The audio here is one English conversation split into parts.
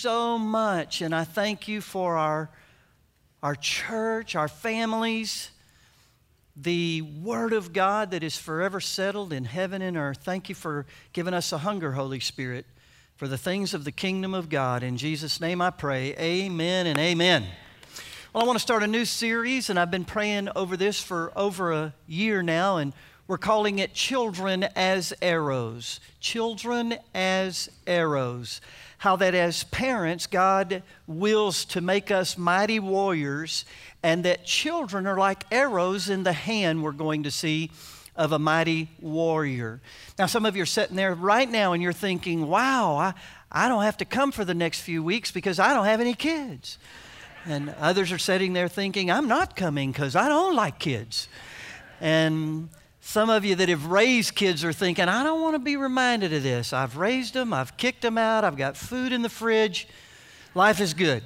so much, and I thank you for our church, our families, the Word of God that is forever settled in heaven and earth. Thank you for giving us a hunger, Holy Spirit, for the things of the kingdom of God. In Jesus' name I pray, amen and amen. Well, I want to start a new series, and I've been praying over this for over a year now, and we're calling it Children as Arrows. Children as Arrows. How that as parents, God wills to make us mighty warriors, and that children are like arrows in the hand, we're going to see, of a mighty warrior. Now, some of you are sitting there right now and you're thinking, wow, I don't have to come for the next few weeks because I don't have any kids. And others are sitting there thinking, I'm not coming because I don't like kids. And some of you that have raised kids are thinking, I don't want to be reminded of this. I've raised them, I've kicked them out, I've got food in the fridge. Life is good.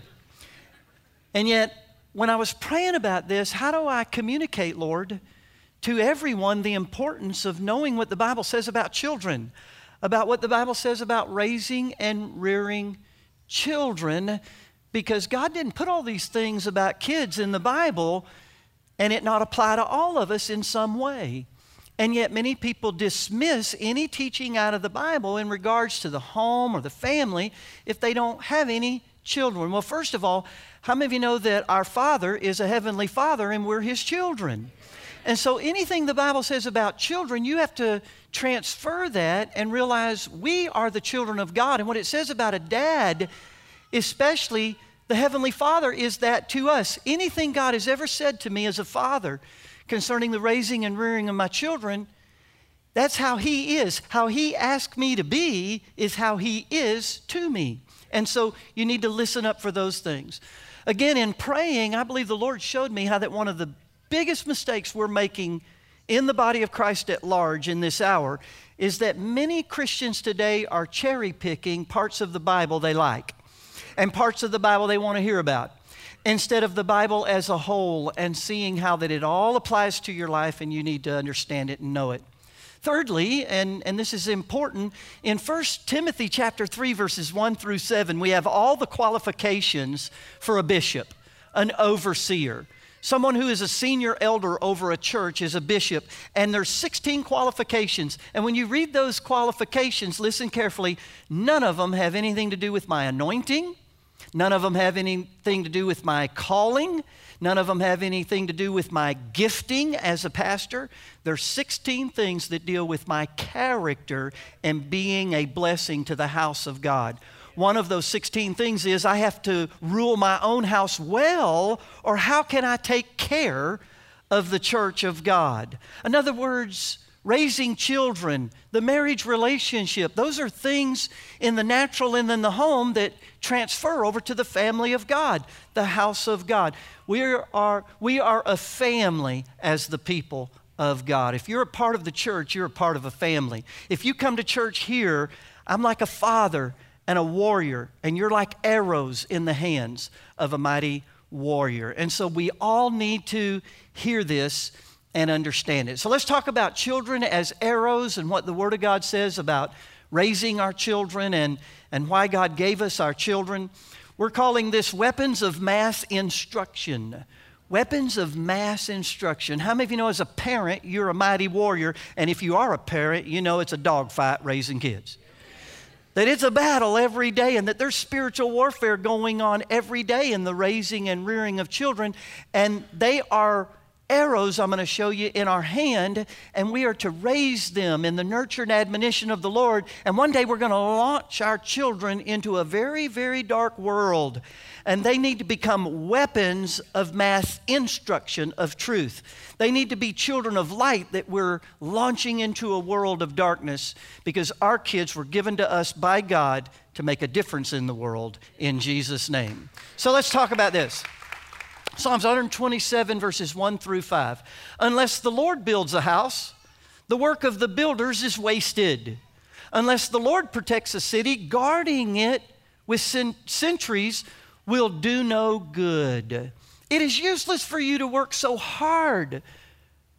And yet, when I was praying about this, how do I communicate, Lord, to everyone the importance of knowing what the Bible says about children, about what the Bible says about raising and rearing children, because God didn't put all these things about kids in the Bible and it not apply to all of us in some way. And yet many people dismiss any teaching out of the Bible in regards to the home or the family if they don't have any children. Well, first of all, how many of you know that our Father is a heavenly Father and we're His children? And so anything the Bible says about children, you have to transfer that and realize we are the children of God. And what it says about a dad, especially the Heavenly Father, is that to us. Anything God has ever said to me as a father concerning the raising and rearing of my children, that's how He is. How He asked me to be is how He is to me. And so you need to listen up for those things. Again, in praying, I believe the Lord showed me how that one of the biggest mistakes we're making in the body of Christ at large in this hour is that many Christians today are cherry picking parts of the Bible they like and parts of the Bible they want to hear about, instead of the Bible as a whole and seeing how that it all applies to your life and you need to understand it and know it. Thirdly, and this is important, in 1 Timothy chapter 3, verses 1 through 7, we have all the qualifications for a bishop, an overseer. Someone who is a senior elder over a church is a bishop, and there's 16 qualifications. And when you read those qualifications, listen carefully, none of them have anything to do with my anointing. None of them have anything to do with my calling. None of them have anything to do with my gifting as a pastor. There's 16 things that deal with my character and being a blessing to the house of God. One of those 16 things is I have to rule my own house well, or how can I take care of the church of God? In other words, raising children, the marriage relationship, those are things in the natural and in the home that transfer over to the family of God, the house of God. We are a family as the people of God. If you're a part of the church, you're a part of a family. If you come to church here, I'm like a father and a warrior, and you're like arrows in the hands of a mighty warrior. And so we all need to hear this and understand it. So let's talk about children as arrows and what the Word of God says about raising our children and why God gave us our children. We're calling this weapons of mass instruction. Weapons of mass instruction. How many of you know as a parent, you're a mighty warrior, and if you are a parent, you know it's a dogfight raising kids. That it's a battle every day and that there's spiritual warfare going on every day in the raising and rearing of children, and they are arrows I'm going to show you in our hand, and we are to raise them in the nurture and admonition of the Lord. And one day we're going to launch our children into a very, very dark world, and they need to become weapons of mass instruction of truth. They need to be children of light that we're launching into a world of darkness, because our kids were given to us by God to make a difference in the world in Jesus' name. So let's talk about this. Psalms 127, verses 1 through 5. Unless the Lord builds a house, the work of the builders is wasted. Unless the Lord protects a city, guarding it with sentries will do no good. It is useless for you to work so hard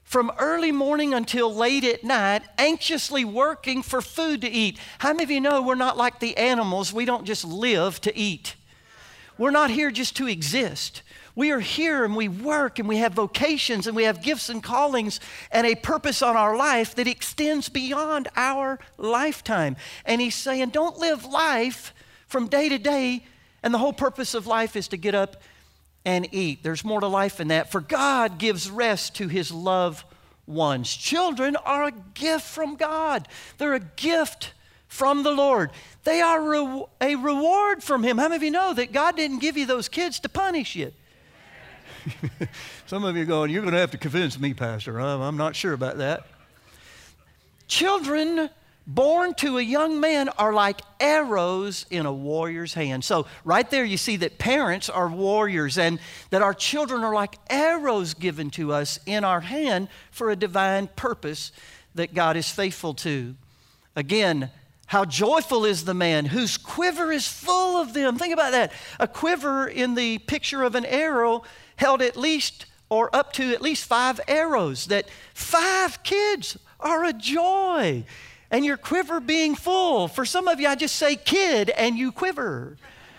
from early morning until late at night, anxiously working for food to eat. How many of you know we're not like the animals? We don't just live to eat. We're not here just to exist. We are here and we work and we have vocations and we have gifts and callings and a purpose on our life that extends beyond our lifetime. And he's saying, don't live life from day to day, and the whole purpose of life is to get up and eat. There's more to life than that. For God gives rest to his loved ones. Children are a gift from God. They're a gift from the Lord. They are a reward from him. How many of you know that God didn't give you those kids to punish you? Some of you are going, you're going to have to convince me, Pastor. I'm not sure about that. Children born to a young man are like arrows in a warrior's hand. So right there you see that parents are warriors and that our children are like arrows given to us in our hand for a divine purpose that God is faithful to. Again, how joyful is the man whose quiver is full of them. Think about that. A quiver in the picture of an arrow held at least or up to at least 5 arrows. That 5 kids are a joy. And your quiver being full. For some of you, I just say kid and you quiver.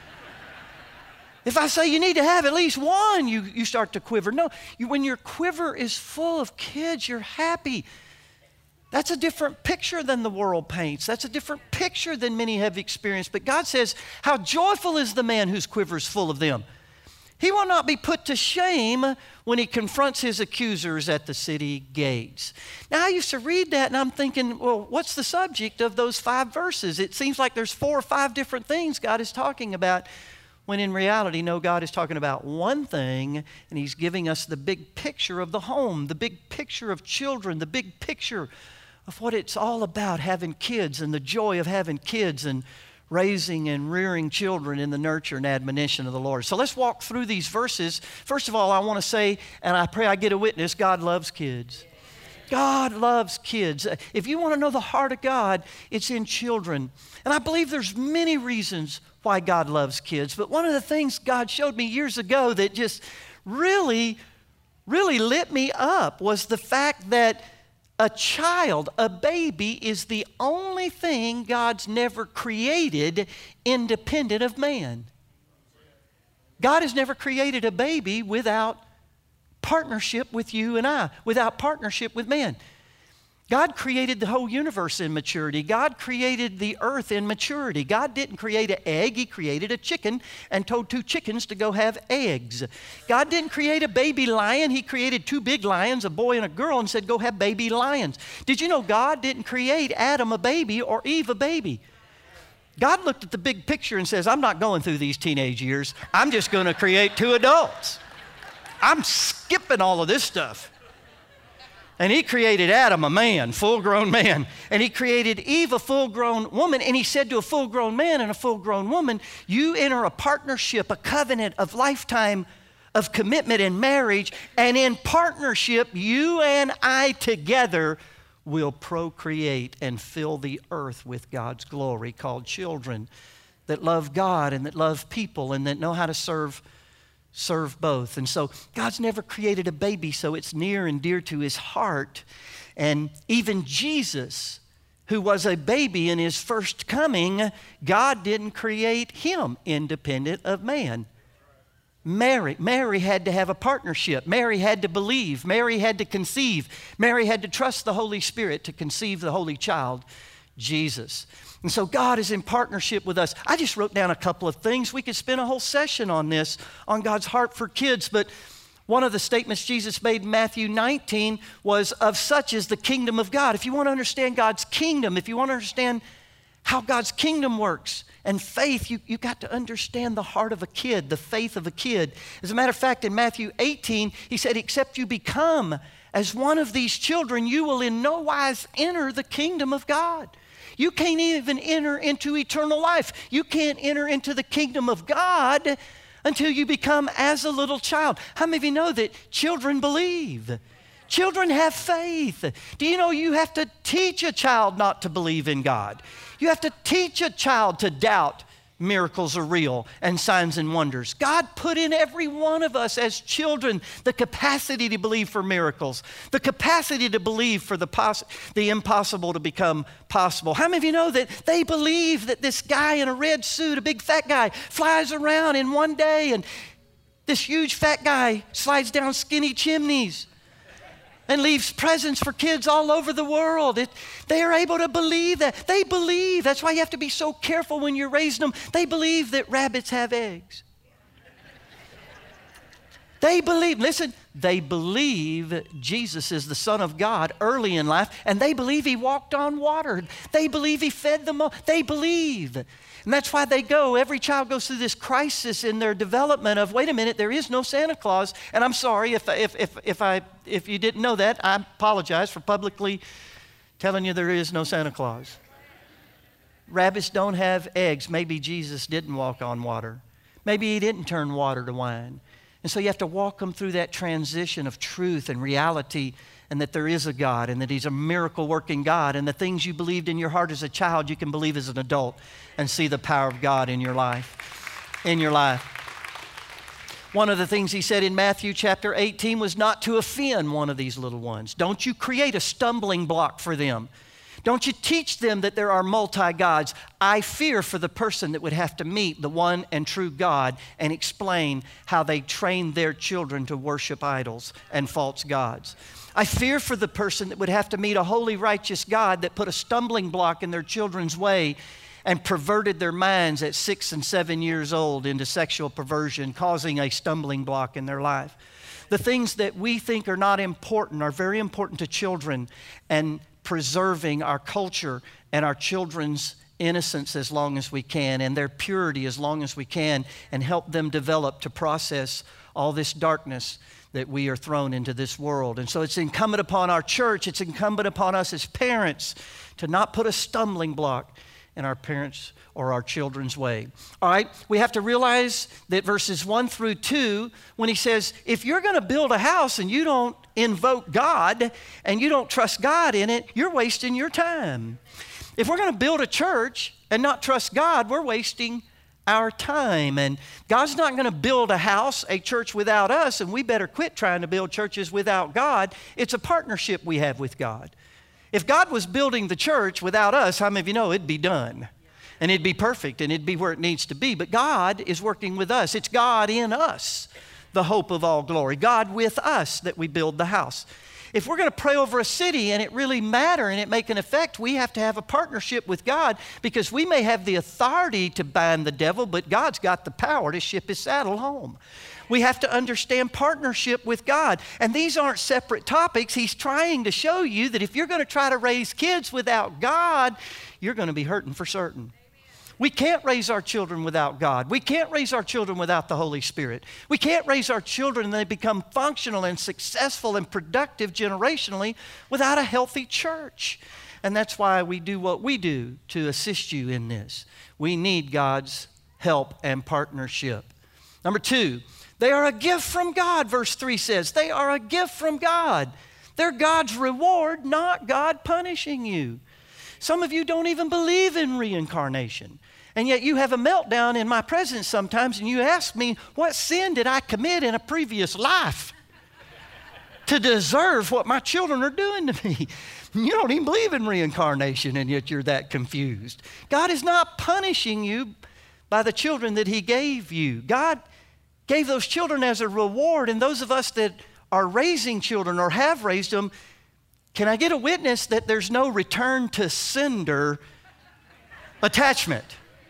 If I say you need to have at least 1, you start to quiver. No, when your quiver is full of kids, you're happy. That's a different picture than the world paints. That's a different picture than many have experienced. But God says, how joyful is the man whose quiver is full of them. He will not be put to shame when he confronts his accusers at the city gates. Now, I used to read that and I'm thinking, well, what's the subject of those 5 verses? It seems like there's 4 or 5 different things God is talking about, when in reality, no, God is talking about one thing, and he's giving us the big picture of the home, the big picture of children, the big picture of what it's all about, having kids and the joy of having kids and raising and rearing children in the nurture and admonition of the Lord. So let's walk through these verses. First of all, I want to say, and I pray I get a witness, God loves kids. God loves kids. If you want to know the heart of God, it's in children. And I believe there's many reasons why God loves kids. But one of the things God showed me years ago that just really lit me up was the fact that a child, a baby, is the only thing God's never created independent of man. God has never created a baby without partnership with you and I, without partnership with man. God created the whole universe in maturity. God created the earth in maturity. God didn't create an egg. He created a chicken and told 2 chickens to go have eggs. God didn't create a baby lion. He created 2 big lions, a boy and a girl, and said, go have baby lions. Did you know God didn't create Adam a baby or Eve a baby? God looked at the big picture and says, I'm not going through these teenage years. I'm just going to create 2 adults. I'm skipping all of this stuff. And he created Adam, a man, full-grown man. And he created Eve, a full-grown woman. And he said to a full-grown man and a full-grown woman, you enter a partnership, a covenant of lifetime of commitment and marriage. And in partnership, you and I together will procreate and fill the earth with God's glory, called children that love God and that love people and that know how to serve both. And so God's never created a baby, so it's near and dear to his heart. And even Jesus, who was a baby in his first coming, God didn't create him independent of man. Mary had to have a partnership. Mary had to believe. Mary had to conceive. Mary had to trust the Holy Spirit to conceive the Holy Child, Jesus. And so God is in partnership with us. I just wrote down a couple of things. We could spend a whole session on this, on God's heart for kids. But one of the statements Jesus made in Matthew 19 was, of such is the kingdom of God. If you want to understand God's kingdom, if you want to understand how God's kingdom works and faith, you got to understand the heart of a kid, the faith of a kid. As a matter of fact, in Matthew 18, he said, except you become as one of these children, you will in no wise enter the kingdom of God. You can't even enter into eternal life. You can't enter into the kingdom of God until you become as a little child. How many of you know that children believe? Children have faith. Do you know you have to teach a child not to believe in God? You have to teach a child to doubt miracles are real and signs and wonders. God put in every one of us as children the capacity to believe for miracles, the capacity to believe for the impossible to become possible. How many of you know that they believe that this guy in a red suit, a big fat guy, flies around in one day and this huge fat guy slides down skinny chimneys and leaves presents for kids all over the world? They are able to believe that. They believe. That's why you have to be so careful when you're raising them. They believe that rabbits have eggs. They believe, listen, they believe Jesus is the Son of God early in life, and they believe he walked on water. They believe he fed them all. They believe. And that's why every child goes through this crisis in their development of, wait a minute, there is no Santa Claus. And I'm sorry if you didn't know that. I apologize for publicly telling you there is no Santa Claus. Rabbits don't have eggs. Maybe Jesus didn't walk on water. Maybe he didn't turn water to wine. And so you have to walk them through that transition of truth and reality, and that there is a God and that he's a miracle-working God. And the things you believed in your heart as a child, you can believe as an adult and see the power of God in your life. One of the things he said in Matthew chapter 18 was not to offend one of these little ones. Don't you create a stumbling block for them. Don't you teach them that there are multi-gods. I fear for the person that would have to meet the one and true God and explain how they train their children to worship idols and false gods. I fear for the person that would have to meet a holy, righteous God that put a stumbling block in their children's way and perverted their minds at 6 and 7 years old into sexual perversion, causing a stumbling block in their life. The things that we think are not important are very important to children, and preserving our culture and our children's innocence as long as we can, and their purity as long as we can, and help them develop to process all this darkness that we are thrown into this world. And so it's incumbent upon our church, it's incumbent upon us as parents to not put a stumbling block in our parents' or our children's way. All right, we have to realize that verses 1 through 2, when he says, if you're going to build a house and you don't invoke God and you don't trust God in it, you're wasting your time. If we're going to build a church and not trust God, we're wasting our time. And God's not going to build a house, a church without us, and we better quit trying to build churches without God. It's a partnership we have with God. If God was building the church without us, how many of you know it'd be done? And it'd be perfect and it'd be where it needs to be. But God is working with us. It's God in us, the hope of all glory. God with us that we build the house. If we're going to pray over a city and it really matter and it make an effect, we have to have a partnership with God, because we may have the authority to bind the devil, but God's got the power to ship his saddle home. We have to understand partnership with God. And these aren't separate topics. He's trying to show you that if you're going to try to raise kids without God, you're going to be hurting for certain. We can't raise our children without God. We can't raise our children without the Holy Spirit. We can't raise our children and they become functional and successful and productive generationally without a healthy church. And that's why we do what we do to assist you in this. We need God's help and partnership. Number 2, they are a gift from God, verse 3 says. They are a gift from God. They're God's reward, not God punishing you. Some of you don't even believe in reincarnation. And yet you have a meltdown in my presence sometimes and you ask me, what sin did I commit in a previous life to deserve what my children are doing to me? You don't even believe in reincarnation and yet you're that confused. God is not punishing you by the children that he gave you. God gave those children as a reward, and those of us that are raising children or have raised them, can I get a witness that there's no return to sender attachment?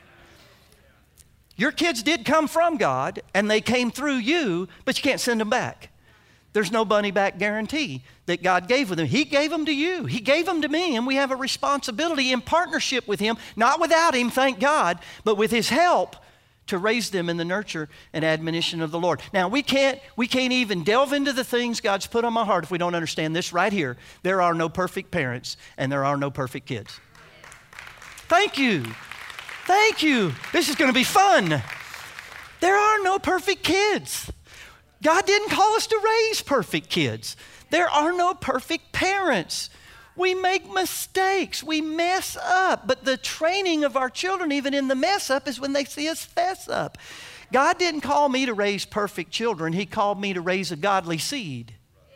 Your kids did come from God and they came through you, but you can't send them back. There's no money back guarantee that God gave with them. He gave them to you. He gave them to me, and we have a responsibility in partnership with him, not without him, thank God, but with his help to raise them in the nurture and admonition of the Lord. Now, we can't even delve into the things God's put on my heart if we don't understand this right here. There are no perfect parents and there are no perfect kids. Thank you. Thank you. This is going to be fun. There are no perfect kids. God didn't call us to raise perfect kids. There are no perfect parents. We make mistakes. We mess up. But the training of our children, even in the mess up, is when they see us fess up. God didn't call me to raise perfect children. He called me to raise a godly seed.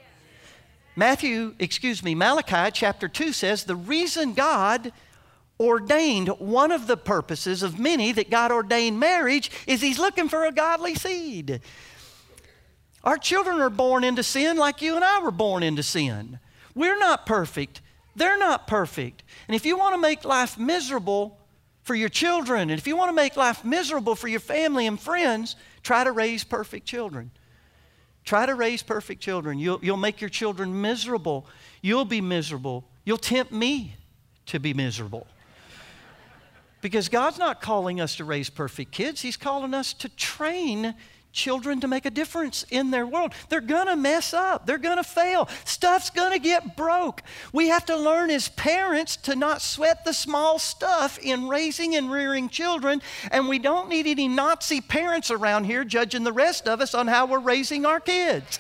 Malachi chapter 2 says, the reason God ordained, one of the purposes of many that God ordained marriage, is He's looking for a godly seed. Our children are born into sin like you and I were born into sin. We're not perfect. They're not perfect. And if you want to make life miserable for your children, and if you want to make life miserable for your family and friends, try to raise perfect children. Try to raise perfect children. You'll make your children miserable. You'll be miserable. You'll tempt me to be miserable. Because God's not calling us to raise perfect kids. He's calling us to train children to make a difference in their world. They're going to mess up. They're going to fail. Stuff's going to get broke. We have to learn as parents to not sweat the small stuff in raising and rearing children, and we don't need any Nazi parents around here judging the rest of us on how we're raising our kids.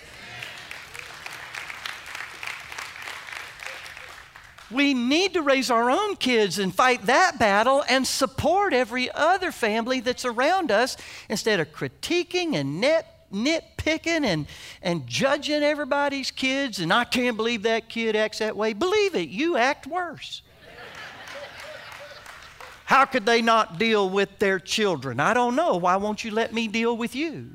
We need to raise our own kids and fight that battle and support every other family that's around us instead of critiquing and nitpicking and judging everybody's kids. And I can't believe that kid acts that way. Believe it, you act worse. How could they not deal with their children? I don't know. Why won't you let me deal with you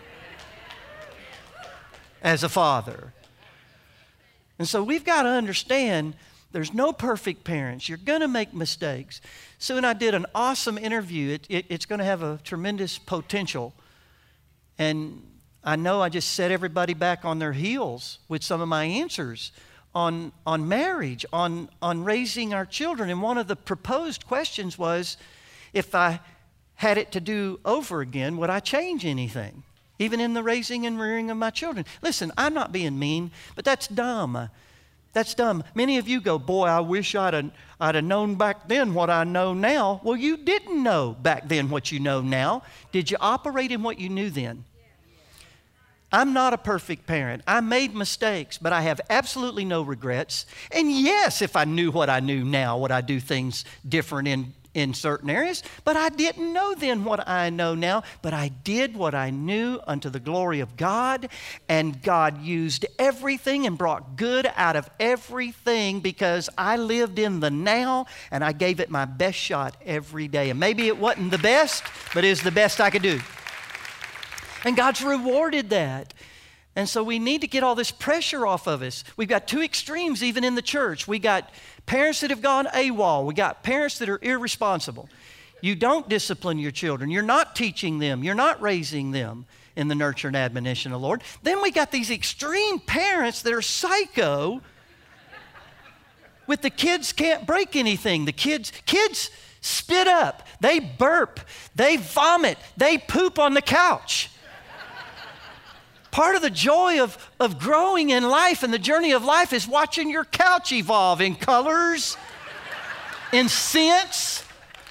as a father? And so we've got to understand there's no perfect parents. You're going to make mistakes. Sue and I did an awesome interview. It's going to have a tremendous potential. And I know I just set everybody back on their heels with some of my answers on marriage, on raising our children. And one of the proposed questions was, if I had it to do over again, would I change anything? Even in the raising and rearing of my children. Listen, I'm not being mean, but that's dumb. That's dumb. Many of you go, boy, I wish I'd have known back then what I know now. Well, you didn't know back then what you know now. Did you operate in what you knew then? I'm not a perfect parent. I made mistakes, but I have absolutely no regrets. And yes, if I knew what I knew now, would I do things different in certain areas? But I didn't know then what I know now, but I did what I knew unto the glory of God, and God used everything and brought good out of everything because I lived in the now and I gave it my best shot every day. And maybe it wasn't the best, but it's the best I could do. And God's rewarded that. And so we need to get all this pressure off of us. We've got two extremes even in the church. We got parents that have gone AWOL. We got parents that are irresponsible. You don't discipline your children. You're not teaching them. You're not raising them in the nurture and admonition of the Lord. Then we got these extreme parents that are psycho with the kids can't break anything. The kids spit up. They burp. They vomit. They poop on the couch. Part of the joy of growing in life and the journey of life is watching your couch evolve in colors, in scents.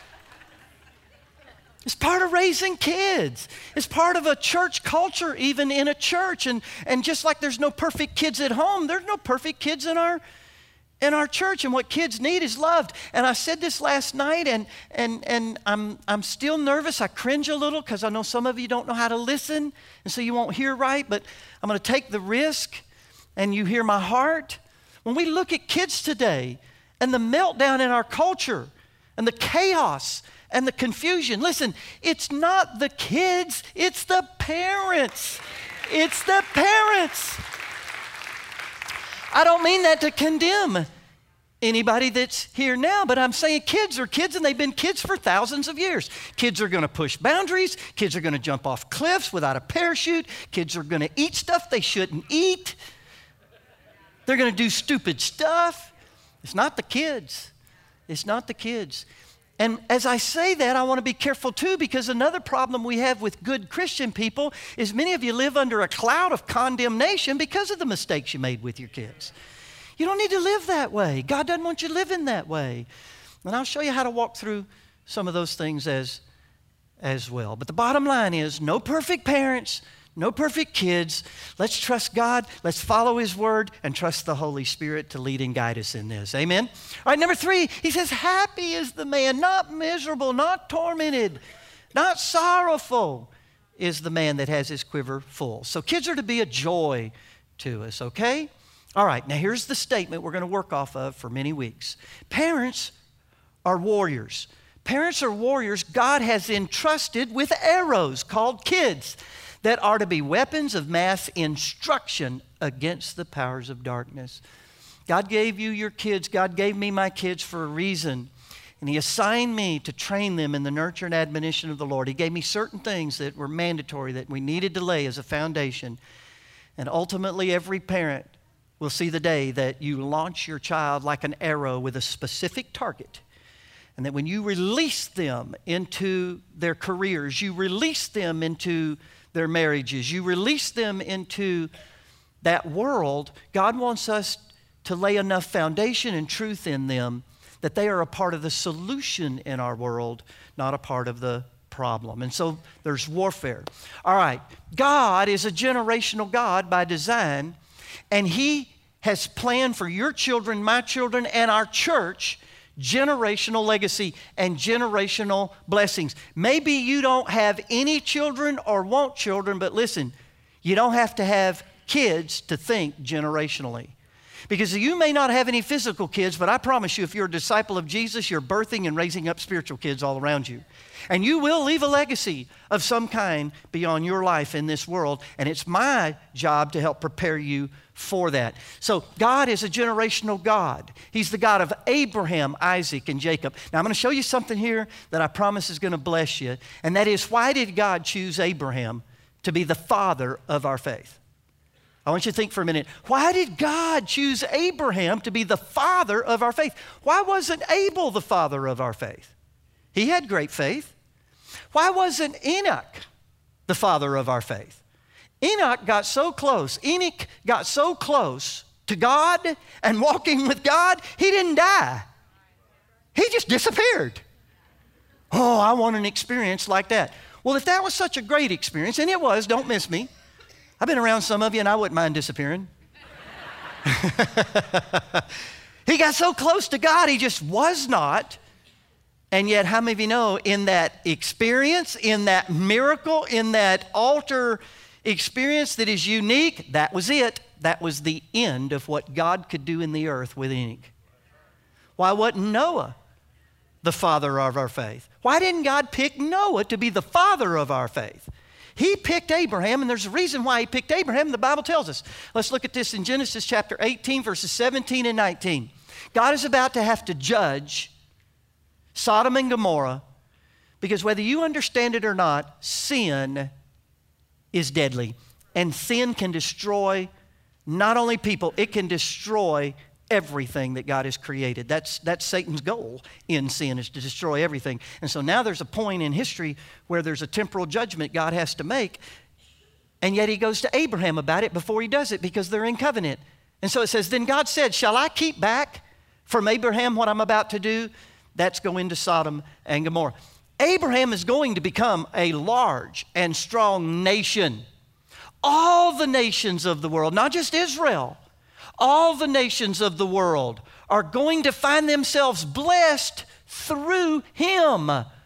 It's part of raising kids. It's part of a church culture, even in a church. And just like there's no perfect kids at home, there's no perfect kids in our church. And what kids need is loved. And I said this last night, and I'm still nervous. I cringe a little because I know some of you don't know how to listen, and so you won't hear right. But I'm going to take the risk, and you hear my heart. When we look at kids today and the meltdown in our culture and the chaos and the confusion, listen, it's not the kids, it's the parents. It's the parents. I don't mean that to condemn anybody that's here now, but I'm saying kids are kids, and they've been kids for thousands of years. Kids are going to push boundaries. Kids are going to jump off cliffs without a parachute. Kids are going to eat stuff they shouldn't eat. They're going to do stupid stuff. It's not the kids. It's not the kids. And as I say that, I want to be careful too, because another problem we have with good Christian people is many of you live under a cloud of condemnation because of the mistakes you made with your kids. You don't need to live that way. God doesn't want you living that way. And I'll show you how to walk through some of those things as well. But the bottom line is no perfect parents, No perfect kids. Let's trust God. Let's follow His word and trust the Holy Spirit to lead and guide us in this. Amen? All right, number 3, he says, happy is the man, not miserable, not tormented, not sorrowful is the man that has his quiver full. So kids are to be a joy to us, okay? All right, now here's the statement we're going to work off of for many weeks. Parents are warriors. Parents are warriors God has entrusted with arrows called kids that are to be weapons of mass instruction against the powers of darkness. God gave you your kids. God gave me my kids for a reason. And He assigned me to train them in the nurture and admonition of the Lord. He gave me certain things that were mandatory that we needed to lay as a foundation. And ultimately, every parent will see the day that you launch your child like an arrow with a specific target. And that when you release them into their careers, you release them into their marriages, you release them into that world, God wants us to lay enough foundation and truth in them that they are a part of the solution in our world, not a part of the problem. And so there's warfare. All right, God is a generational God by design, and He has planned for your children, my children, and our church generational legacy and generational blessings. Maybe you don't have any children or want children, but listen, you don't have to have kids to think generationally. Because you may not have any physical kids, but I promise you, if you're a disciple of Jesus, you're birthing and raising up spiritual kids all around you. And you will leave a legacy of some kind beyond your life in this world, and it's my job to help prepare you for that. So God is a generational God. He's the God of Abraham, Isaac, and Jacob. Now I'm going to show you something here that I promise is going to bless you, and that is, why did God choose Abraham to be the father of our faith? I want you to think for a minute. Why did God choose Abraham to be the father of our faith? Why wasn't Abel the father of our faith? He had great faith. Why wasn't Enoch the father of our faith? Enoch got so close to God and walking with God, he didn't die. He just disappeared. Oh, I want an experience like that. Well, if that was such a great experience, and it was, don't miss me. I've been around some of you and I wouldn't mind disappearing. He got so close to God, he just was not. And yet, how many of you know, in that experience, in that miracle, in that altar experience that is unique, that was it. That was the end of what God could do in the earth with Enoch. Why wasn't Noah the father of our faith? Why didn't God pick Noah to be the father of our faith? He picked Abraham, and there's a reason why He picked Abraham. The Bible tells us. Let's look at this in Genesis chapter 18, verses 17 and 19. God is about to have to judge Sodom and Gomorrah, because whether you understand it or not, sin is deadly. And sin can destroy not only people, it can destroy everything that God has created. That's Satan's goal in sin, is to destroy everything. And so now there's a point in history where there's a temporal judgment God has to make, and yet He goes to Abraham about it before He does it, because they're in covenant. And so it says, then God said, shall I keep back from Abraham what I'm about to do? That's go into Sodom and Gomorrah. Abraham is going to become a large and strong nation. All the nations of the world, not just Israel, all the nations of the world are going to find themselves blessed through him.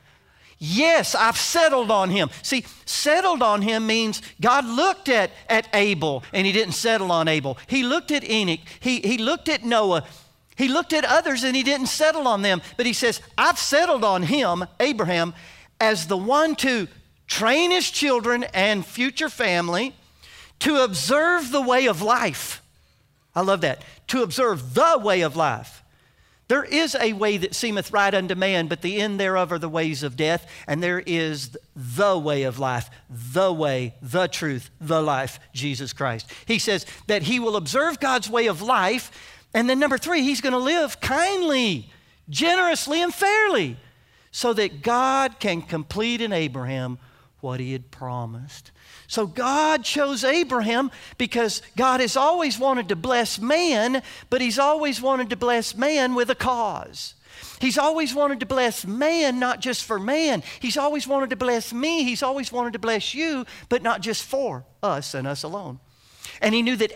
Yes, I've settled on him. See, settled on him means God looked at Abel and He didn't settle on Abel. He looked at Enoch. He looked at Noah. He looked at others and He didn't settle on them. But He says, I've settled on him, Abraham, as the one to train his children and future family to observe the way of life. I love that. To observe the way of life. There is a way that seemeth right unto man, but the end thereof are the ways of death. And there is the way of life, the way, the truth, the life, Jesus Christ. He says that he will observe God's way of life. And then number 3, he's going to live kindly, generously, and fairly, so that God can complete in Abraham what He had promised. So God chose Abraham because God has always wanted to bless man, but He's always wanted to bless man with a cause. He's always wanted to bless man, not just for man. He's always wanted to bless me. He's always wanted to bless you, but not just for us and us alone. And he knew that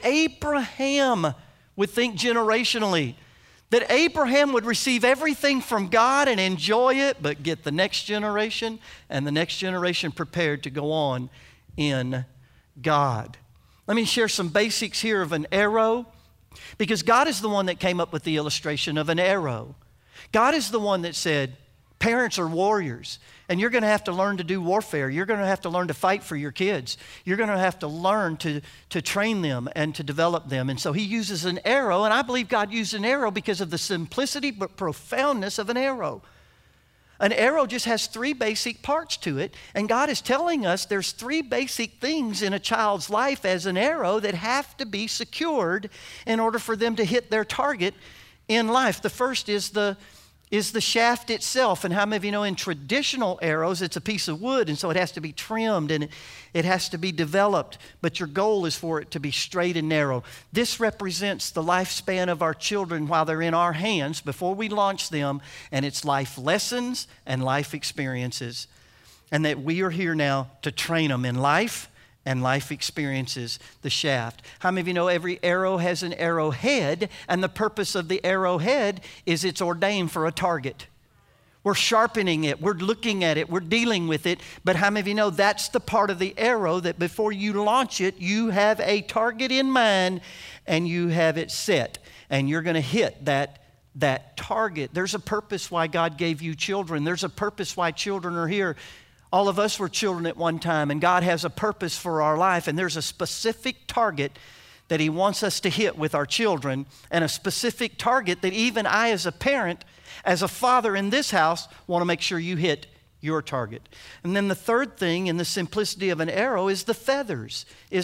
Abraham would think generationally, that Abraham would receive everything from God and enjoy it, but get the next generation and the next generation prepared to go on in God. Let me share some basics here of an arrow, because God is the one that came up with the illustration of an arrow. God is the one that said, parents are warriors, and you're going to have to learn to do warfare. You're going to have to learn to fight for your kids. You're going to have to learn to train them and to develop them. And so he uses an arrow, and I believe God used an arrow because of the simplicity but profoundness of an arrow. An arrow just has three basic parts to it, and God is telling us there's three basic things in a child's life as an arrow that have to be secured in order for them to hit their target in life. The first is the shaft itself. And how many of you know in traditional arrows, it's a piece of wood, and so it has to be trimmed and it has to be developed. But your goal is for it to be straight and narrow. This represents the lifespan of our children while they're in our hands before we launch them, and it's life lessons and life experiences. And that we are here now to train them in life and life experiences, the shaft. How many of you know every arrow has an arrowhead, and the purpose of the arrowhead is it's ordained for a target. We're sharpening it, we're looking at it, we're dealing with it, but how many of you know that's the part of the arrow that before you launch it, you have a target in mind and you have it set, and you're going to hit that target. There's a purpose why God gave you children. There's a purpose why children are here. All of us were children at one time, and God has a purpose for our life, and there's a specific target that he wants us to hit with our children, and a specific target that even I as a parent, as a father in this house, want to make sure you hit your target. And then the third thing in the simplicity of an arrow is the feathers,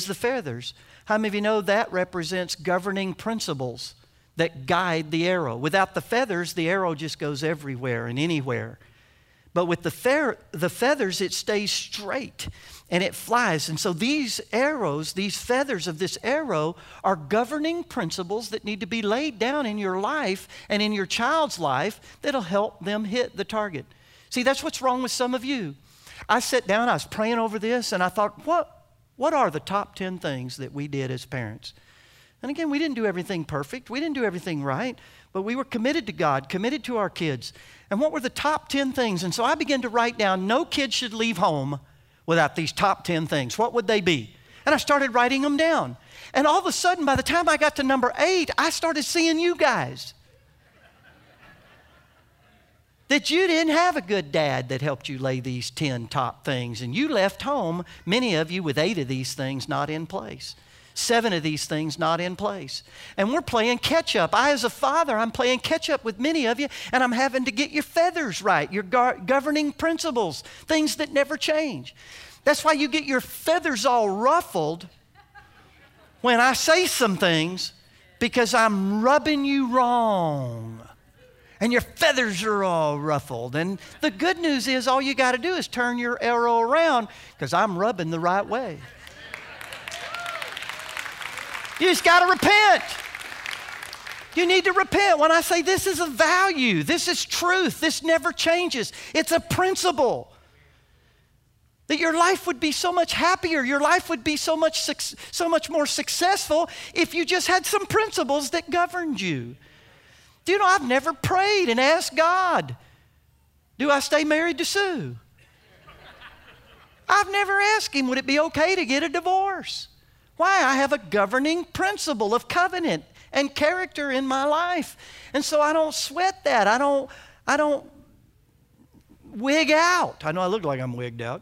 How many of you know that represents governing principles that guide the arrow? Without the feathers, the arrow just goes everywhere and anywhere. But with the feathers, it stays straight and it flies. And so these arrows, these feathers of this arrow are governing principles that need to be laid down in your life and in your child's life that'll help them hit the target. See, that's what's wrong with some of you. I sat down, I was praying over this, and I thought, what are the top 10 things that we did as parents? And again, we didn't do everything perfect. We didn't do everything right. But we were committed to God, committed to our kids. And what were the top 10 things? And so I began to write down, no kid should leave home without these top 10 things. What would they be? And I started writing them down. And all of a sudden, by the time I got to number 8, I started seeing you guys. That you didn't have a good dad that helped you lay these 10 top things. And you left home, many of you, with 8 of these things not in place. 7 of these things not in place. And we're playing catch up. I, as a father, I'm playing catch up with many of you, and I'm having to get your feathers right, your governing principles, things that never change. That's why you get your feathers all ruffled when I say some things, because I'm rubbing you wrong. And your feathers are all ruffled. And the good news is all you got to do is turn your arrow around, because I'm rubbing the right way. You just got to repent. You need to repent. When I say this is a value, this is truth, this never changes. It's a principle. That your life would be so much happier, your life would be so much more successful if you just had some principles that governed you. Do you know, I've never prayed and asked God, do I stay married to Sue? I've never asked him, would it be okay to get a divorce? Why? I have a governing principle of covenant and character in my life. And so I don't sweat that. I don't wig out. I know I look like I'm wigged out.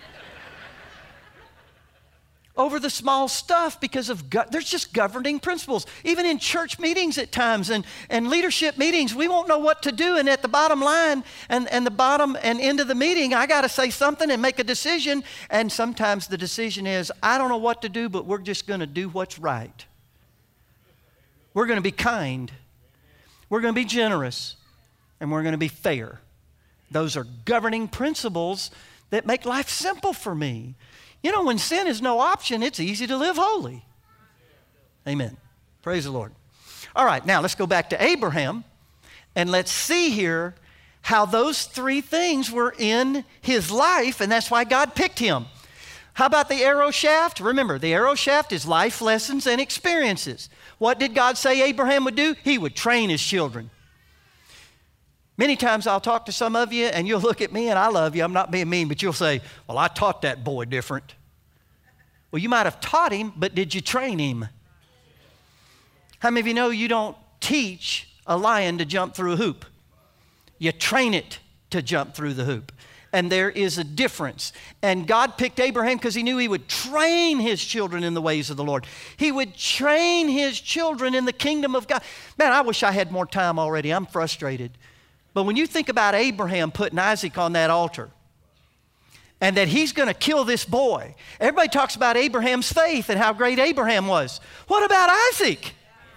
Over the small stuff, because of there's just governing principles. Even in church meetings at times and leadership meetings, we won't know what to do. And at the bottom line and the bottom and end of the meeting, I got to say something and make a decision. And sometimes the decision is, I don't know what to do, but we're just going to do what's right. We're going to be kind. We're going to be generous. And we're going to be fair. Those are governing principles that make life simple for me. You know, when sin is no option, it's easy to live holy. Amen. Praise the Lord. All right, now let's go back to Abraham. And let's see here how those three things were in his life, and that's why God picked him. How about the arrow shaft? Remember, the arrow shaft is life lessons and experiences. What did God say Abraham would do? He would train his children. Many times I'll talk to some of you, and you'll look at me, and I love you. I'm not being mean, but you'll say, well, I taught that boy different. Well, you might have taught him, but did you train him? How many of you know you don't teach a lion to jump through a hoop? You train it to jump through the hoop. And there is a difference. And God picked Abraham because he knew he would train his children in the ways of the Lord. He would train his children in the kingdom of God. Man, I wish I had more time already. I'm frustrated. But when you think about Abraham putting Isaac on that altar and that he's going to kill this boy, everybody talks about Abraham's faith and how great Abraham was. What about Isaac?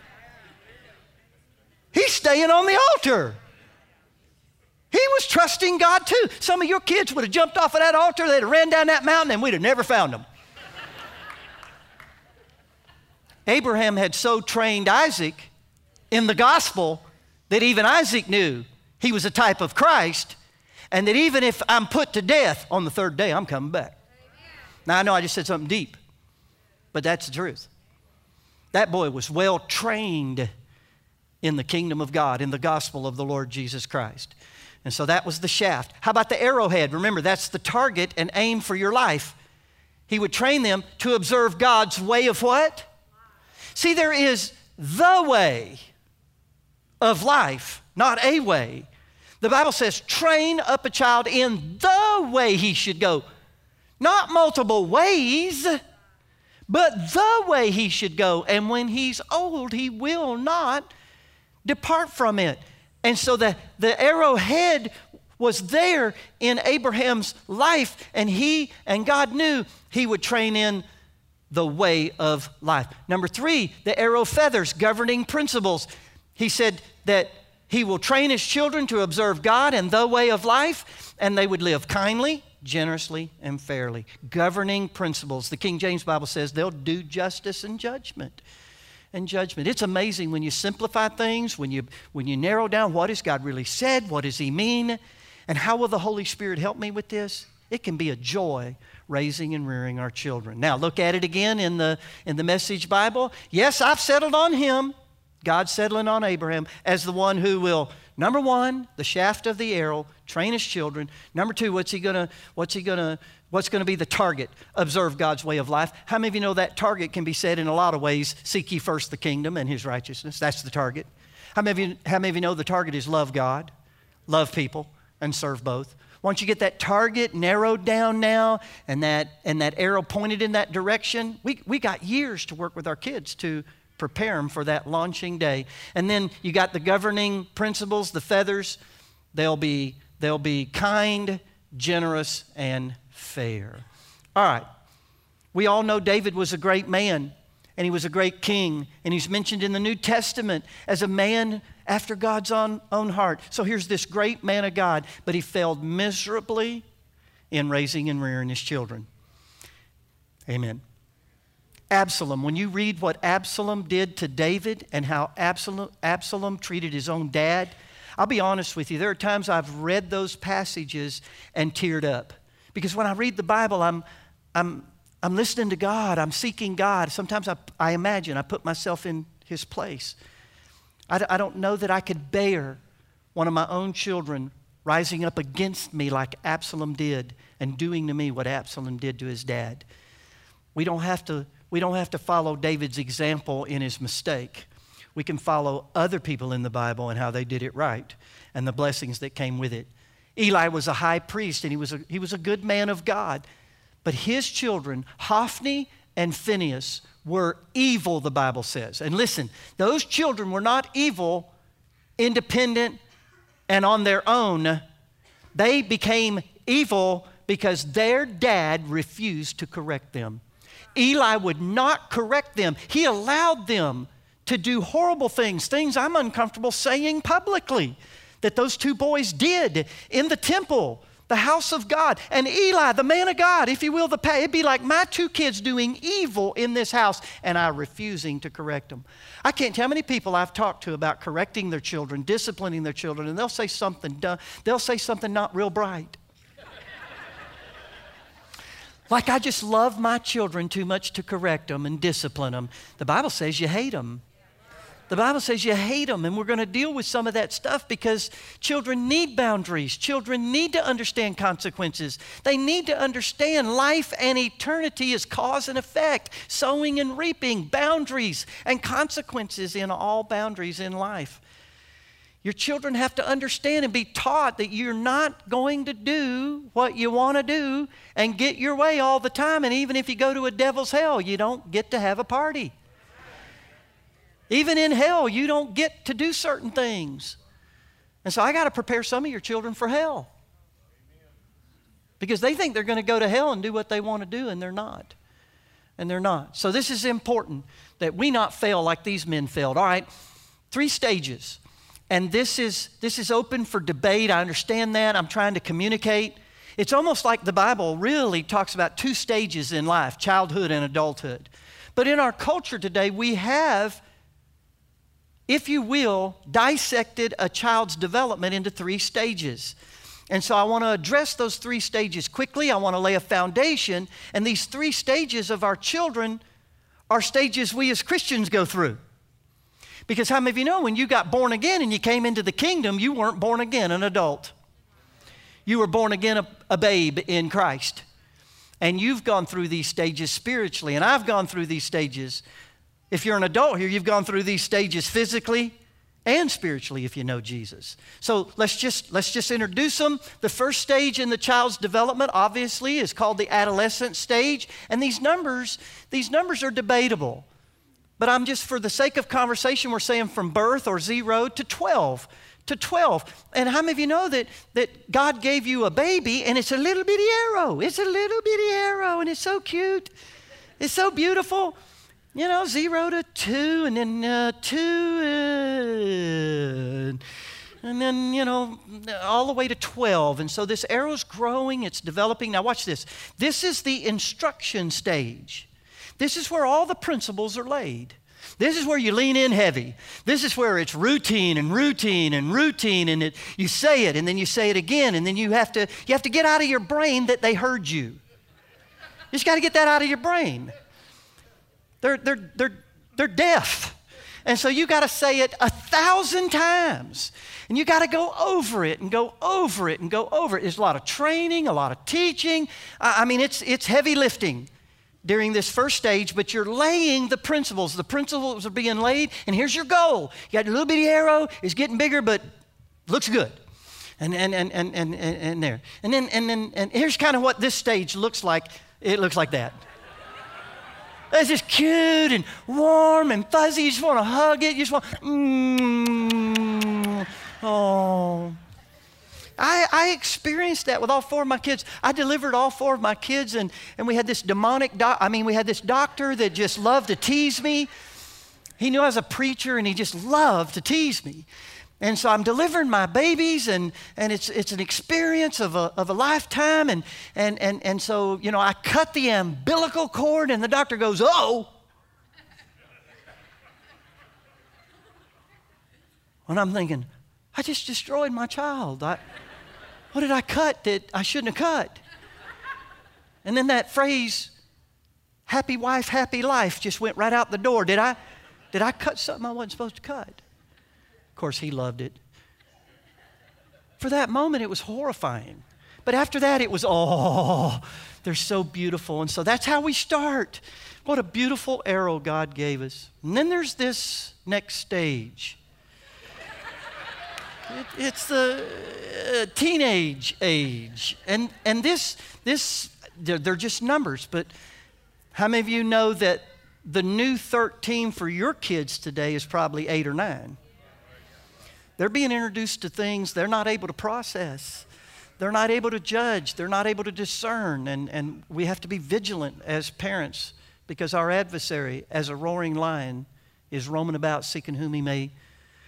He's staying on the altar. He was trusting God too. Some of your kids would have jumped off of that altar, they'd have ran down that mountain, and we'd have never found them. Abraham had so trained Isaac in the gospel that even Isaac knew he was a type of Christ, and that even if I'm put to death, on the third day, I'm coming back. Now, I know I just said something deep, but that's the truth. That boy was well trained in the kingdom of God, in the gospel of the Lord Jesus Christ. And so that was the shaft. How about the arrowhead? Remember, that's the target and aim for your life. He would train them to observe God's way of what? See, there is the way of life, not a way. The Bible says, train up a child in the way he should go. Not multiple ways, but the way he should go. And when he's old, he will not depart from it. And so the arrowhead was there in Abraham's life, and God knew he would train in the way of life. Number 3, the arrow feathers, governing principles. He said that he will train his children to observe God and the way of life, and they would live kindly, generously, and fairly. Governing principles. The King James Bible says they'll do justice and judgment. It's amazing when you simplify things, when you narrow down what has God really said, what does he mean, and how will the Holy Spirit help me with this? It can be a joy raising and rearing our children. Now look at it again in the Message Bible. Yes, I've settled on him, God settling on Abraham, as the one who will, number 1, the shaft of the arrow, train his children. Number 2, what's going to be the target? Observe God's way of life. How many of you know that target can be said in a lot of ways? Seek ye first the kingdom and his righteousness. That's the target. How many of you know the target is love God, love people, and serve both? Once you get that target narrowed down now and that arrow pointed in that direction, we got years to work with our kids to prepare them for that launching day. And then you got the governing principles, the feathers. They'll be kind, generous, and fair. All right. We all know David was a great man, and he was a great king, and he's mentioned in the New Testament as a man after God's own heart. So here's this great man of God, but he failed miserably in raising and rearing his children. Amen. Absalom, when you read what Absalom did to David and how Absalom treated his own dad, I'll be honest with you, there are times I've read those passages and teared up. Because when I read the Bible, I'm listening to God, I'm seeking God. Sometimes I imagine, I put myself in his place. I don't know that I could bear one of my own children rising up against me like Absalom did and doing to me what Absalom did to his dad. We don't have to follow David's example in his mistake. We can follow other people in the Bible and how they did it right and the blessings that came with it. Eli was a high priest, and he was a good man of God. But his children, Hophni and Phinehas, were evil, the Bible says. And listen, those children were not evil, independent, and on their own. They became evil because their dad refused to correct them. Eli would not correct them. He allowed them to do horrible things I'm uncomfortable saying publicly, that those two boys did in the temple. The house of God. And Eli, the man of God, if you will, it'd be like my 2 kids doing evil in this house and I refusing to correct them. I can't tell how many people I've talked to about correcting their children, disciplining their children, and they'll say something dumb. They'll say something not real bright. Like, I just love my children too much to correct them and discipline them. The Bible says you hate them. The Bible says you hate them, and we're going to deal with some of that stuff because children need boundaries. Children need to understand consequences. They need to understand life and eternity is cause and effect, sowing and reaping, boundaries and consequences in all boundaries in life. Your children have to understand and be taught that you're not going to do what you want to do and get your way all the time. And even if you go to a devil's hell, you don't get to have a party. Even in hell, you don't get to do certain things. And so I got to prepare some of your children for hell. Because they think they're going to go to hell and do what they want to do, and they're not. And they're not. So this is important that we not fail like these men failed. All right, 3 stages. And this is open for debate. I understand that. I'm trying to communicate. It's almost like the Bible really talks about 2 stages in life, childhood and adulthood. But in our culture today, we have, if you will, dissected a child's development into 3 stages. And so I want to address those 3 stages quickly. I want to lay a foundation. And these 3 stages of our children are stages we as Christians go through. Because how many of you know when you got born again and you came into the kingdom, you weren't born again an adult. You were born again a babe in Christ. And you've gone through these stages spiritually. And I've gone through these stages. If you're an adult here, you've gone through these stages physically and spiritually if you know Jesus. So let's just introduce them. The first stage in the child's development, obviously, is called the adolescent stage. And these numbers are debatable. But I'm just, for the sake of conversation, we're saying from birth or 0 to 12. To 12. And how many of you know that God gave you a baby and it's a little bitty arrow? It's a little bitty arrow and it's so cute. It's so beautiful. You know, 0 to 2 and then 2 and then, you know, all the way to 12. And so this arrow's growing, it's developing. Now watch this. This is the instruction stage. This is where all the principles are laid. This is where you lean in heavy. This is where it's routine and routine and routine, and you say it and then you say it again, and then you have to get out of your brain that they heard you. You just got to get that out of your brain. They're deaf. And so you got to say it 1,000 times. And you got to go over it and go over it and go over it. There's a lot of training, a lot of teaching. I mean, it's heavy lifting during this first stage, but you're laying the principles. The principles are being laid, and here's your goal. You got a little bitty arrow, it's getting bigger, but looks good. And there. And here's kind of what this stage looks like. It looks like that. It's just cute and warm and fuzzy. You just want to hug it. You just want, oh. I experienced that with all 4 of my kids. I delivered all 4 of my kids, and we had this we had this doctor that just loved to tease me. He knew I was a preacher, and he just loved to tease me. And so I'm delivering my babies, and it's an experience of a lifetime. And so, you know, I cut the umbilical cord, and the doctor goes, "Oh." And I'm thinking, I just destroyed my child. What did I cut that I shouldn't have cut? And then that phrase, happy wife, happy life, just went right out the door. Did I cut something I wasn't supposed to cut? Of course, he loved it. For that moment, it was horrifying. But after that, it was, oh, they're so beautiful. And so that's how we start. What a beautiful arrow God gave us. And then there's this next stage. It's the teenage age. And this, they're just numbers. But how many of you know that the new 13 for your kids today is probably 8 or 9? They're being introduced to things they're not able to process. They're not able to judge. They're not able to discern. And we have to be vigilant as parents, because our adversary, as a roaring lion, is roaming about seeking whom he may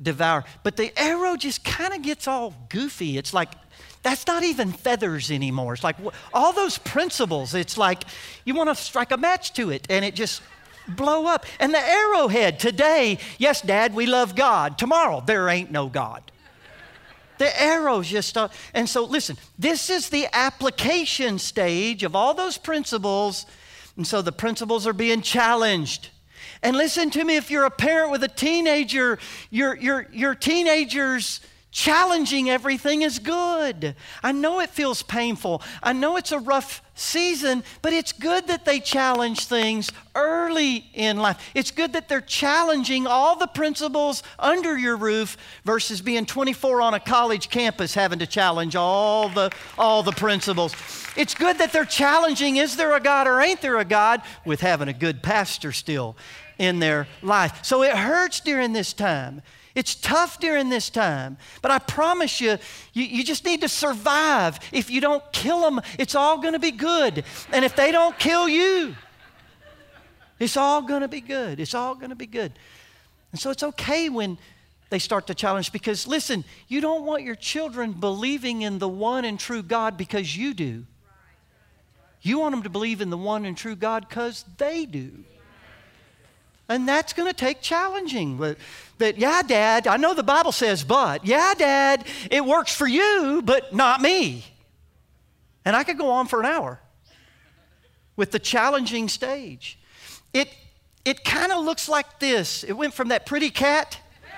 devour. But the arrow just kind of gets all goofy. It's like, that's not even feathers anymore. It's like all those principles, it's like you want to strike a match to it and it just blow up. And the arrowhead today, yes, Dad, we love God. Tomorrow, there ain't no God. The arrows just, and so listen, this is the application stage of all those principles. And so the principles are being challenged. And listen to me, if you're a parent with a teenager, your teenager's challenging everything is good. I know it feels painful. I know it's a rough season, but it's good that they challenge things early in life. It's good that they're challenging all the principles under your roof versus being 24 on a college campus having to challenge all the principles. It's good that they're challenging, is there a God or ain't there a God, with having a good pastor still in their life. So it hurts during this time. It's tough during this time, but I promise you, you just need to survive. If you don't kill them, it's all going to be good. And if they don't kill you, it's all going to be good. It's all going to be good. And so it's okay when they start to challenge, because listen, you don't want your children believing in the one and true God because you do. You want them to believe in the one and true God because they do. And that's going to take challenging. But yeah, Dad, I know the Bible says but. Yeah, Dad, it works for you, but not me. And I could go on for an hour with the challenging stage. It kind of looks like this. It went from that pretty cat.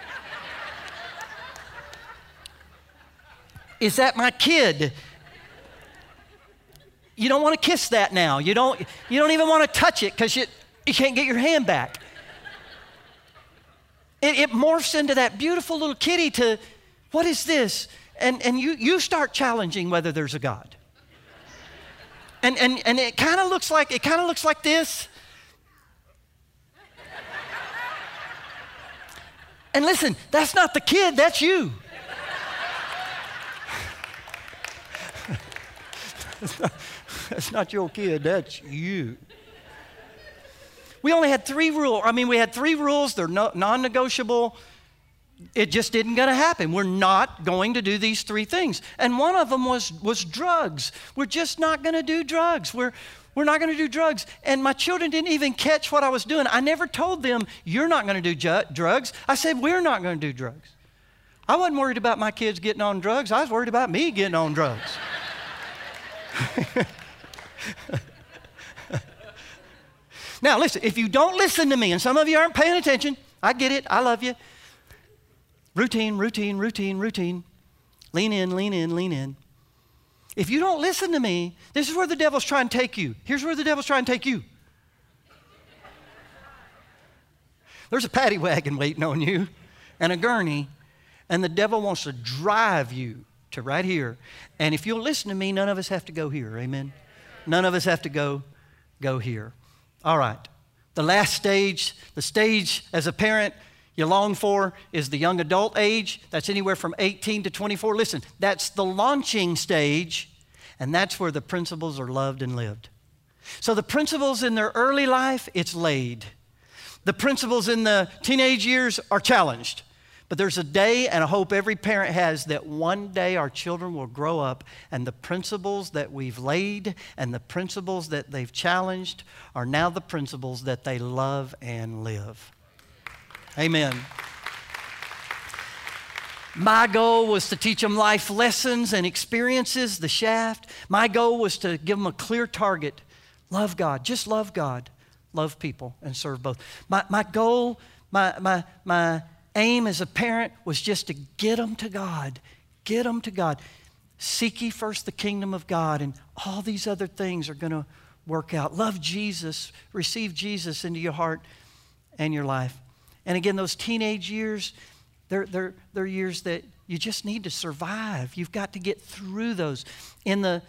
Is that my kid? You don't want to kiss that now. You don't even want to touch it because you can't get your hand back. It morphs into that beautiful little kitty to, what is this? And you start challenging whether there's a God. And it kind of looks like this. And listen, that's not the kid, that's you. That's not your kid, that's you. We only had three rules. We had three rules. They're non-negotiable. It just didn't going to happen. We're not going to do these three things. And one of them was drugs. We're just not going to do drugs. We're not going to do drugs. And my children didn't even catch what I was doing. I never told them, you're not going to do drugs. I said, we're not going to do drugs. I wasn't worried about my kids getting on drugs. I was worried about me getting on drugs. Now, listen, if you don't listen to me, and some of you aren't paying attention, I get it, I love you. Routine, routine, routine, routine. Lean in, lean in, lean in. If you don't listen to me, this is where the devil's trying to take you. Here's where the devil's trying to take you. There's a paddy wagon waiting on you and a gurney, and the devil wants to drive you to right here. And if you'll listen to me, none of us have to go here, amen? None of us have to go here. All right, the last stage, the stage as a parent you long for is the young adult age. That's anywhere from 18 to 24. Listen, that's the launching stage, and that's where the principles are loved and lived. So the principles in their early life, it's laid. The principles in the teenage years are challenged. But there's a day and a hope every parent has that one day our children will grow up and the principles that we've laid and the principles that they've challenged are now the principles that they love and live. Amen. My goal was to teach them life lessons and experiences, the shaft. My goal was to give them a clear target. Love God, just love God, love people, and serve both. My goal, my aim as a parent was just to get them to God. Get them to God. Seek ye first the kingdom of God, and all these other things are going to work out. Love Jesus. Receive Jesus into your heart and your life. And again, those teenage years, they're years that you just need to survive. You've got to get through those. In the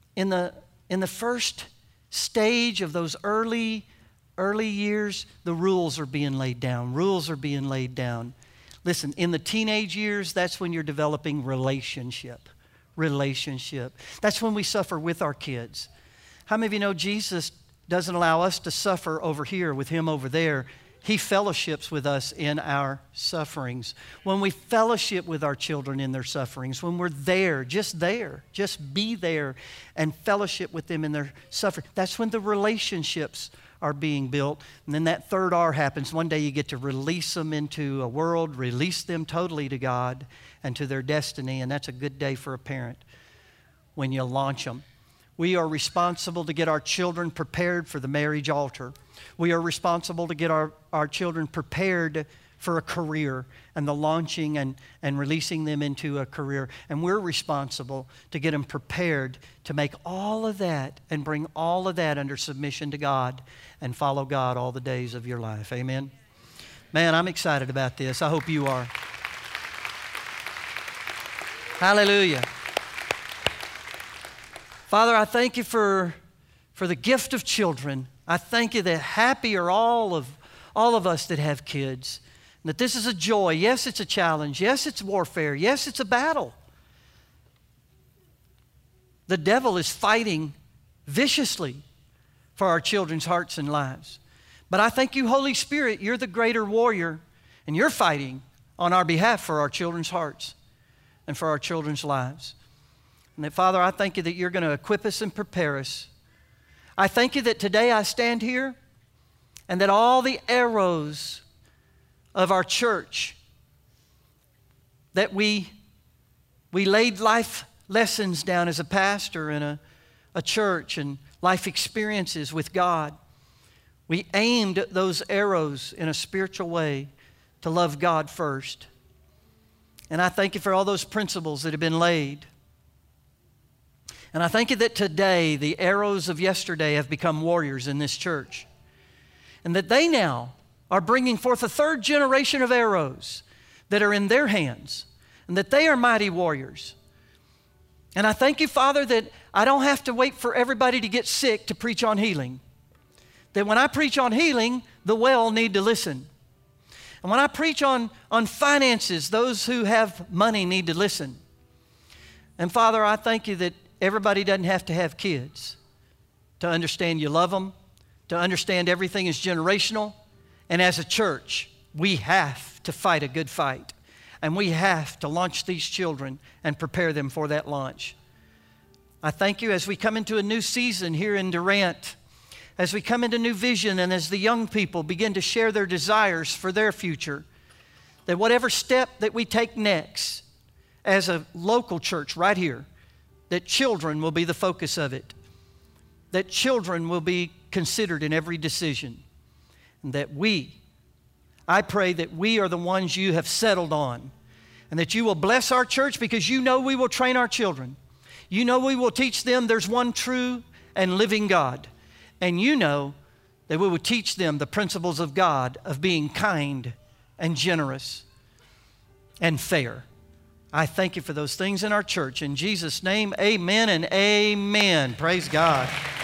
first stage of those early years, the rules are being laid down. Rules are being laid down. Listen, in the teenage years, that's when you're developing relationship. That's when we suffer with our kids. How many of you know Jesus doesn't allow us to suffer over here with him over there? He fellowships with us in our sufferings. When we fellowship with our children in their sufferings, when we're there, just be there and fellowship with them in their suffering, that's when the relationships are being built. And then that third R happens. One day you get to release them into a world, release them totally to God and to their destiny, and that's a good day for a parent when you launch them. We are responsible to get our children prepared for the marriage altar. We are responsible to get our children prepared for a career and the launching and releasing them into a career. And we're responsible to get them prepared to make all of that and bring all of that under submission to God and follow God all the days of your life. Amen? Man, I'm excited about this. I hope you are. Hallelujah. Father, I thank you for the gift of children. I thank you that happy are all of us that have kids. And that this is a joy. Yes, it's a challenge. Yes, it's warfare. Yes, it's a battle. The devil is fighting viciously for our children's hearts and lives. But I thank you, Holy Spirit, you're the greater warrior, and you're fighting on our behalf for our children's hearts and for our children's lives. And that, Father, I thank you that you're going to equip us and prepare us. I thank you that today I stand here and that all the arrows of our church, that we laid life lessons down as a pastor in a church and life experiences with God. We aimed those arrows in a spiritual way to love God first. And I thank you for all those principles that have been laid. And I thank you that today the arrows of yesterday have become warriors in this church. And that they now are bringing forth a third generation of arrows that are in their hands. And that they are mighty warriors. And I thank you, Father, that I don't have to wait for everybody to get sick to preach on healing. That when I preach on healing, the well need to listen. And when I preach on finances, those who have money need to listen. And Father, I thank you that everybody doesn't have to have kids to understand you love them, to understand everything is generational. And as a church, we have to fight a good fight. And we have to launch these children and prepare them for that launch. I thank you as we come into a new season here in Durant, as we come into new vision and as the young people begin to share their desires for their future, that whatever step that we take next as a local church right here, that children will be the focus of it, that children will be considered in every decision, and that I pray that we are the ones you have settled on, and that you will bless our church because you know we will train our children. You know we will teach them there's one true and living God, and you know that we will teach them the principles of God of being kind and generous and fair. I thank you for those things in our church. In Jesus' name, amen and amen. Praise God.